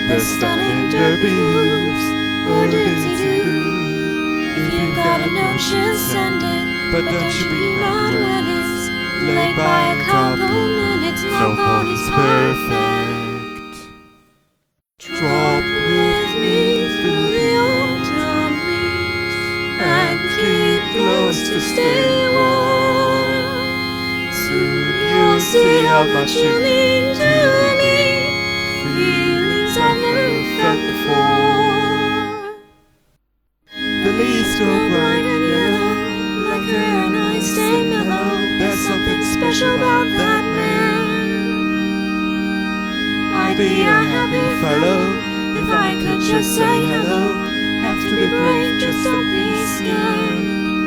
the stunning derby hooves, or did-see-do. If you've got a notion, send it, but don't you be mad when it's laid by a couple minutes. No pony's perfect. Drop with me through the autumn leaves and keep close to stay warm. Soon you'll see how much you mean to me, feelings I've never felt before. The leaves grow bright and yellow, like her and I stay mellow. There's something special about that man. I'd be a happy fellow if I could just say hello. Have to be brave, just don't be scared.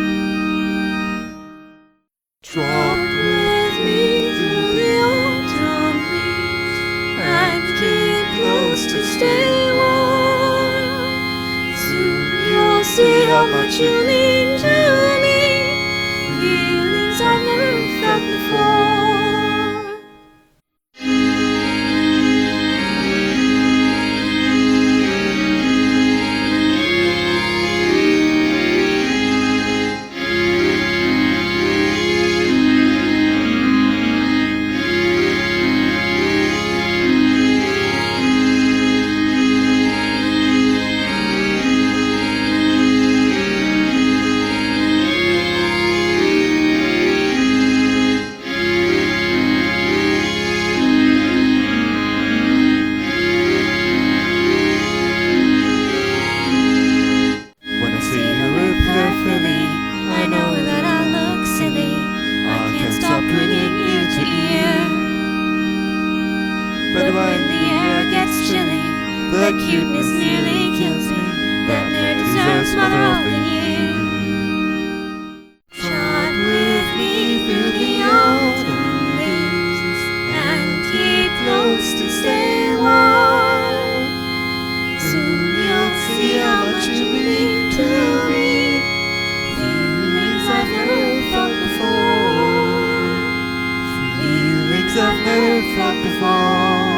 Drop with me through the autumn leaves and keep close to stay warm. Soon you'll see how much you mean to me, feelings I've never felt before. I know that I look silly, I can't stop grinning ear to ear. But when the air gets chilly, the cuteness nearly kills me. That nerd deserves Mother of the Year. Trot with me through the autumn leaves and keep close to stay warm. Soon you'll see how much you mean to me, I've never felt before. Feelings I've never felt before.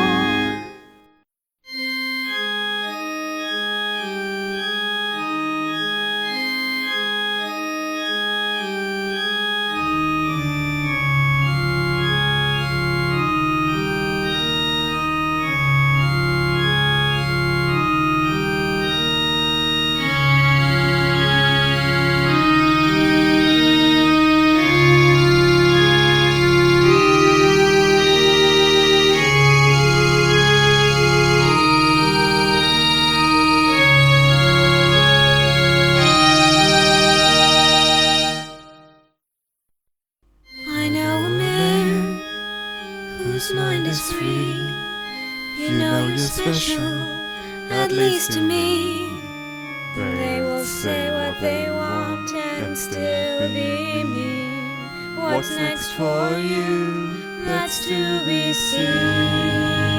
Whose mind is free, you know you're special, at least to me. They will say what they want and still be mean. What's next for you? That's to be seen.